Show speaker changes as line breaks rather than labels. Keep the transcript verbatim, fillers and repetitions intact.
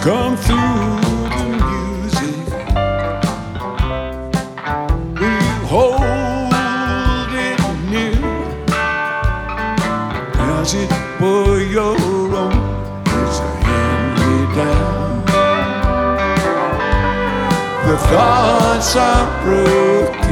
come through the music. When you hold it near, as it were your own, it's a hand-me-down. The thoughts are broken